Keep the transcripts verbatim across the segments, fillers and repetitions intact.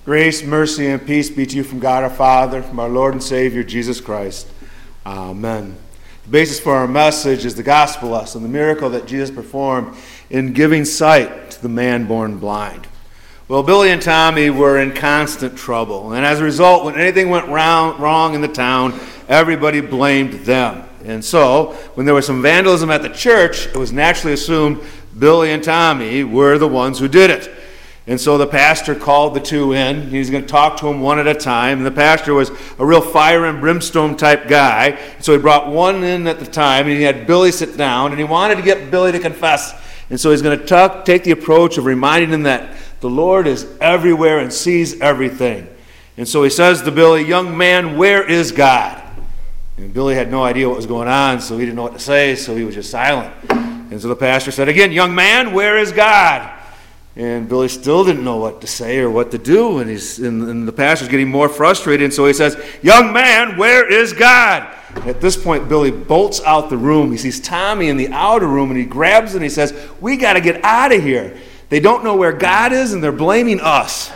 Grace, mercy, and peace be to you from God our Father, from our Lord and Savior, Jesus Christ. Amen. The basis for our message is the gospel lesson, the miracle that Jesus performed in giving sight to the man born blind. Well, Billy and Tommy were in constant trouble, and as a result, when anything went wrong, wrong in the town, everybody blamed them. And so, when there was some vandalism at the church, it was naturally assumed Billy and Tommy were the ones who did it. And so the pastor called the two in. He was going to talk to them one at a time. And the pastor was a real fire and brimstone type guy. So he brought one in at the time, and he had Billy sit down, and he wanted to get Billy to confess. And so he's going to talk, take the approach of reminding him that the Lord is everywhere and sees everything. And so he says to Billy, "Young man, where is God?" And Billy had no idea what was going on, so he didn't know what to say, so he was just silent. And so the pastor said again, "Young man, where is God?" And Billy still didn't know what to say or what to do, and, he's, and, and the pastor's getting more frustrated, and so he says, "Young man, where is God?" At this point, Billy bolts out the room. He sees Tommy in the outer room, and he grabs it and he says, "We got to get out of here. They don't know where God is, and they're blaming us."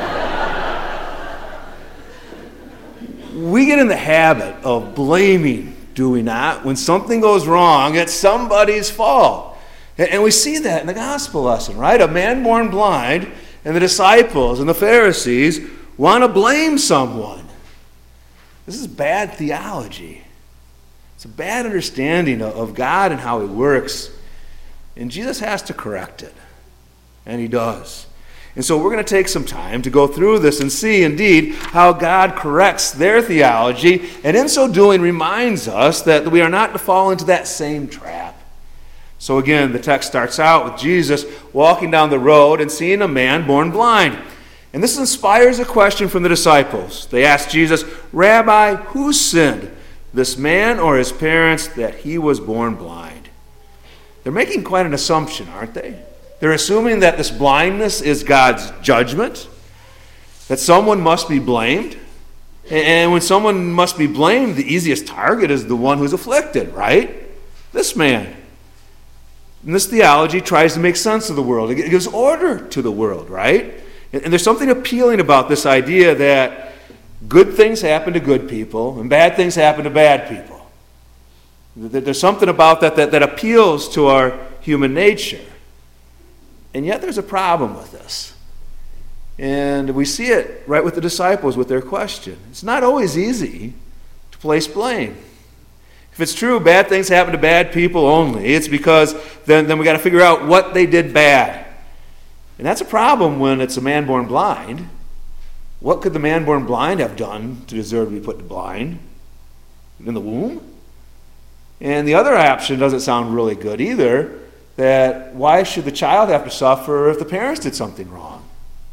We get in the habit of blaming, do we not? When something goes wrong, it's somebody's fault. And we see that in the gospel lesson, right? A man born blind and the disciples and the Pharisees want to blame someone. This is bad theology. It's a bad understanding of God and how he works. And Jesus has to correct it. And he does. And so we're going to take some time to go through this and see, indeed, how God corrects their theology, and in so doing reminds us that we are not to fall into that same trap. So again, the text starts out with Jesus walking down the road and seeing a man born blind. And this inspires a question from the disciples. They ask Jesus, "Rabbi, who sinned, this man or his parents, that he was born blind?" They're making quite an assumption, aren't they? They're assuming that this blindness is God's judgment, that someone must be blamed. And when someone must be blamed, the easiest target is the one who's afflicted, right? This man. And this theology tries to make sense of the world. It gives order to the world, right? And there's something appealing about this idea that good things happen to good people and bad things happen to bad people. There's something about that that, that appeals to our human nature. And yet there's a problem with this. And we see it right with the disciples with their question. It's not always easy to place blame. If it's true, bad things happen to bad people only, it's because then, then we got to figure out what they did bad. And that's a problem when it's a man born blind. What could the man born blind have done to deserve to be put to blind? In the womb? And the other option doesn't sound really good either, that why should the child have to suffer if the parents did something wrong?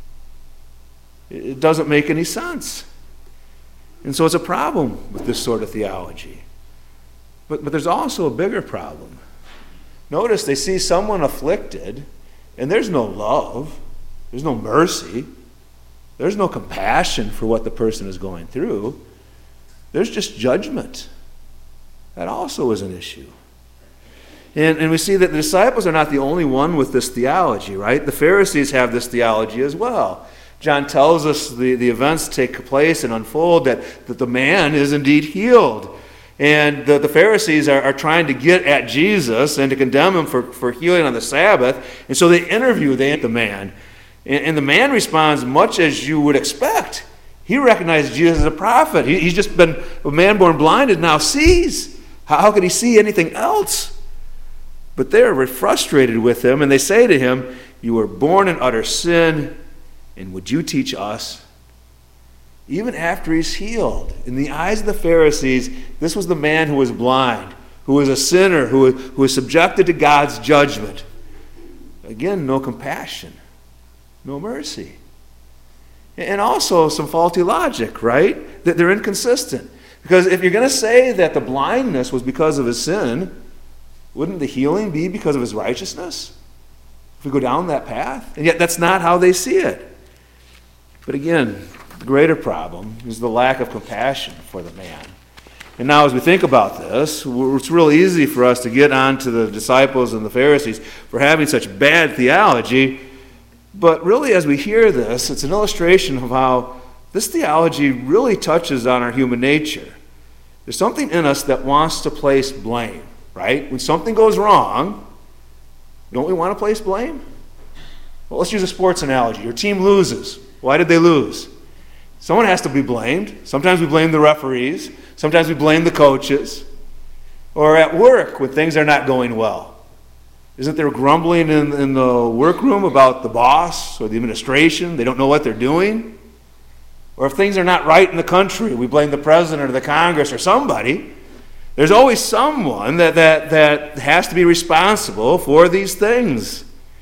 It doesn't make any sense. And so it's a problem with this sort of theology. But, but there's also a bigger problem. Notice they see someone afflicted, and there's no love, there's no mercy, there's no compassion for what the person is going through. There's just judgment. That also is an issue. And, and we see that the disciples are not the only one with this theology, right? The Pharisees have this theology as well. John tells us the, the events take place and unfold that, that the man is indeed healed. And the, the Pharisees are, are trying to get at Jesus and to condemn him for, for healing on the Sabbath. And so they interview the, the man. And, and the man responds much as you would expect. He recognizes Jesus as a prophet. He, he's just been a man born blind and now sees. How, how could he see anything else? But they're frustrated with him, and they say to him, "You were born in utter sin, and would you teach us?" Even after he's healed, in the eyes of the Pharisees, this was the man who was blind, who was a sinner, who, who was subjected to God's judgment. Again, no compassion, no mercy. And also some faulty logic, right? That they're inconsistent. Because if you're going to say that the blindness was because of his sin, wouldn't the healing be because of his righteousness? If we go down that path? And yet that's not how they see it. But again, the greater problem is the lack of compassion for the man. And now as we think about this, it's real easy for us to get on to the disciples and the Pharisees for having such bad theology But really, as we hear this, it's an illustration of how this theology really touches on our human nature. There's something in us that wants to place blame, right? When something goes wrong, don't we want to place blame? Well, let's use a sports analogy. Your team loses. Why did they lose? Someone has to be blamed. Sometimes we blame the referees. Sometimes we blame the coaches. Or at work when things are not going well. Isn't there grumbling in, in the workroom about the boss or the administration? They don't know what they're doing. Or if things are not right in the country, we blame the president or the Congress or somebody. There's always someone that, that, that has to be responsible for these things.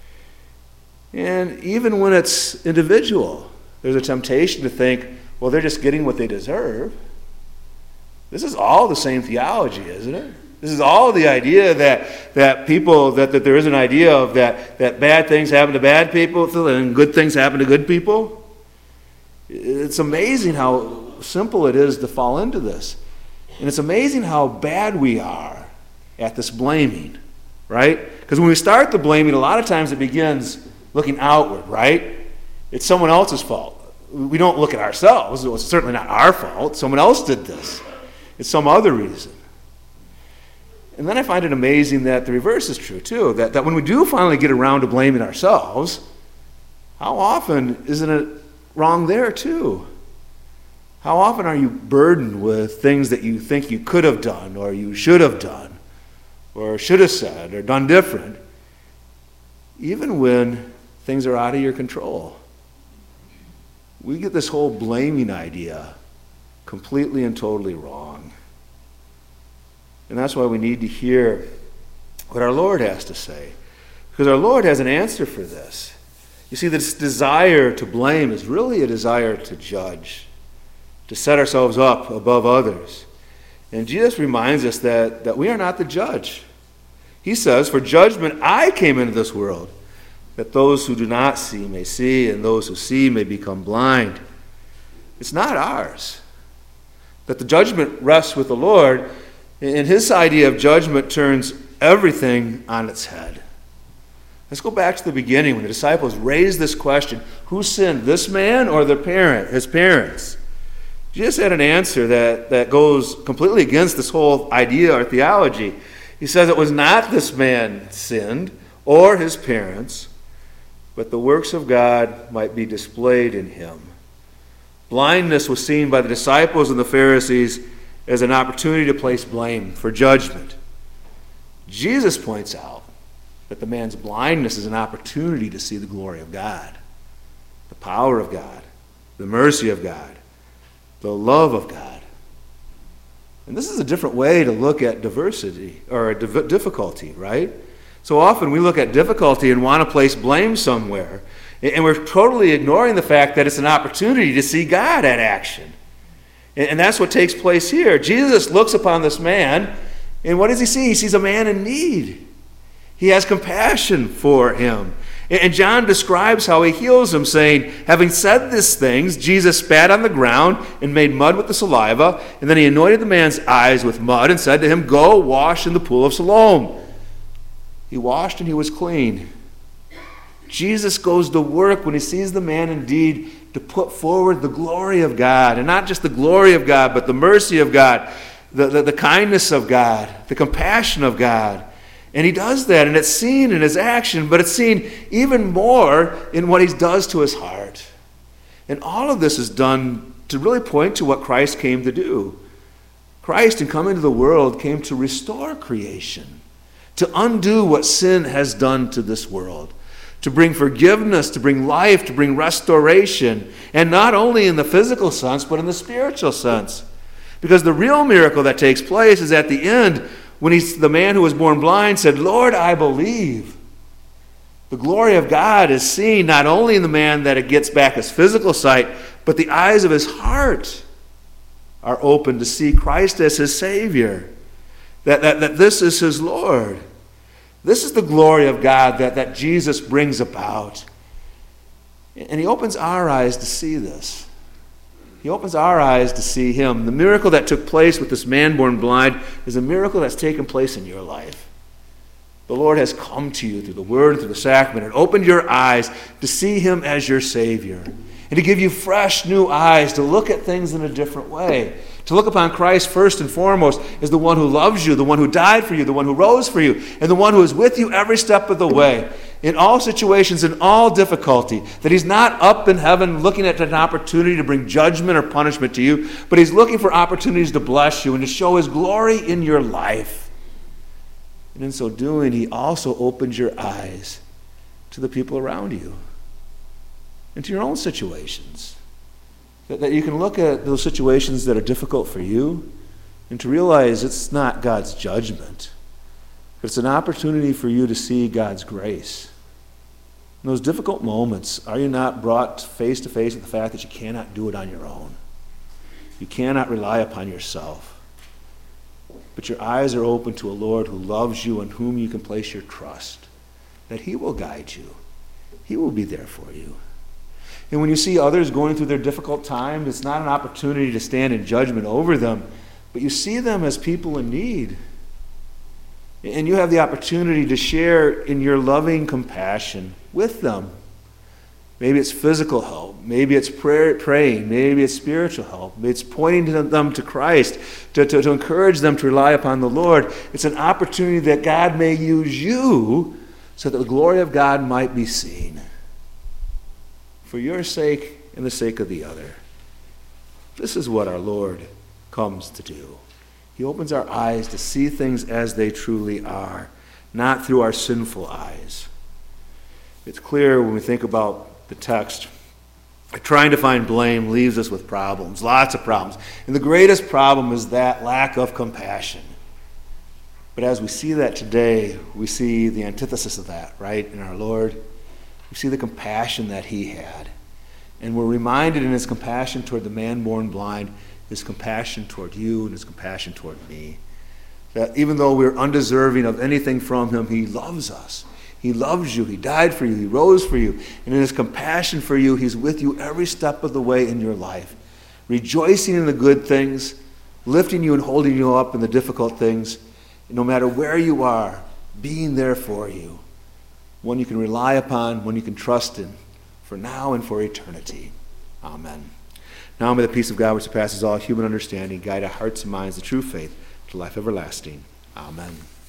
And even when it's individual, there's a temptation to think, well, they're just getting what they deserve. This is all the same theology, isn't it? This is all the idea that, that people, that, that there is an idea of that, that bad things happen to bad people and good things happen to good people. It's amazing how simple it is to fall into this. And it's amazing how bad we are at this blaming, right? Because when we start the blaming, a lot of times it begins looking outward, right? It's someone else's fault. We don't look at ourselves. It's certainly not our fault. Someone else did this. It's some other reason. And then I find it amazing that the reverse is true too, that, that when we do finally get around to blaming ourselves, how often isn't it wrong there too? How often are you burdened with things that you think you could have done or you should have done or should have said or done different, even when things are out of your control? We get this whole blaming idea completely and totally wrong. And that's why we need to hear what our Lord has to say. Because our Lord has an answer for this. You see, this desire to blame is really a desire to judge, to set ourselves up above others. And Jesus reminds us that, that we are not the judge. He says, "For judgment I came into this world, that those who do not see may see, and those who see may become blind." It's not ours. That the judgment rests with the Lord, and his idea of judgment turns everything on its head. Let's go back to the beginning when the disciples raised this question: who sinned, this man or the parent, his parents? Jesus had an answer that, that goes completely against this whole idea or theology. He says it was not this man sinned or his parents, but the works of God might be displayed in him. Blindness was seen by the disciples and the Pharisees as an opportunity to place blame for judgment. Jesus points out that the man's blindness is an opportunity to see the glory of God, the power of God, the mercy of God, the love of God. And this is a different way to look at diversity or difficulty, right? So often we look at difficulty and want to place blame somewhere, and we're totally ignoring the fact that it's an opportunity to see God at action. And that's what takes place here. Jesus looks upon this man, and what does he see? He sees a man in need. He has compassion for him. And John describes how he heals him, saying, having said these things, Jesus spat on the ground and made mud with the saliva, and then he anointed the man's eyes with mud and said to him, "Go wash in the pool of Siloam." He washed and he was clean. Jesus goes to work when he sees the man indeed to put forward the glory of God, and not just the glory of God, but the mercy of God, the, the, the kindness of God, the compassion of God. And he does that, and it's seen in his action, but it's seen even more in what he does to his heart. And all of this is done to really point to what Christ came to do. Christ, in coming to the world, came to restore creation, to undo what sin has done to this world, to bring forgiveness, to bring life, to bring restoration, and not only in the physical sense, but in the spiritual sense. Because the real miracle that takes place is at the end, when he's, the man who was born blind said, "Lord, I believe." The glory of God is seen not only in the man that it gets back his physical sight, but the eyes of his heart are open to see Christ as his Savior, that, that, that this is his Lord. This is the glory of God that, that Jesus brings about. And he opens our eyes to see this. He opens our eyes to see him. The miracle that took place with this man born blind is a miracle that's taken place in your life. The Lord has come to you through the Word and through the sacrament and opened your eyes to see Him as your Savior and to give you fresh new eyes to look at things in a different way, to look upon Christ first and foremost as the one who loves you, the one who died for you, the one who rose for you, and the one who is with you every step of the way, in all situations, in all difficulty, that He's not up in heaven looking at an opportunity to bring judgment or punishment to you, but He's looking for opportunities to bless you and to show His glory in your life. And in so doing, He also opens your eyes to the people around you and to your own situations. That, that you can look at those situations that are difficult for you and to realize it's not God's judgment, but it's an opportunity for you to see God's grace. In those difficult moments, are you not brought face to face with the fact that you cannot do it on your own? You cannot rely upon yourself. But your eyes are open to a Lord who loves you and whom you can place your trust, that He will guide you. He will be there for you. And when you see others going through their difficult time, it's not an opportunity to stand in judgment over them, but you see them as people in need. And you have the opportunity to share in your loving compassion with them. Maybe it's physical help. Maybe it's prayer, praying. Maybe it's spiritual help. Maybe it's pointing to them to Christ, to, to, to encourage them to rely upon the Lord. It's an opportunity that God may use you so that the glory of God might be seen. For your sake and the sake of the other. This is what our Lord comes to do. He opens our eyes to see things as they truly are, not through our sinful eyes. It's clear when we think about the text, trying to find blame leaves us with problems, lots of problems. And the greatest problem is that lack of compassion. But as we see that today, we see the antithesis of that, right, in our Lord. We see the compassion that He had. And we're reminded in His compassion toward the man born blind, His compassion toward you and His compassion toward me. That even though we're undeserving of anything from Him, He loves us. He loves you. He died for you. He rose for you. And in His compassion for you, He's with you every step of the way in your life, rejoicing in the good things, lifting you and holding you up in the difficult things, and no matter where you are, being there for you, one you can rely upon, one you can trust in, for now and for eternity. Amen. Now may the peace of God, which surpasses all human understanding, guide our hearts and minds to true faith, to life everlasting. Amen.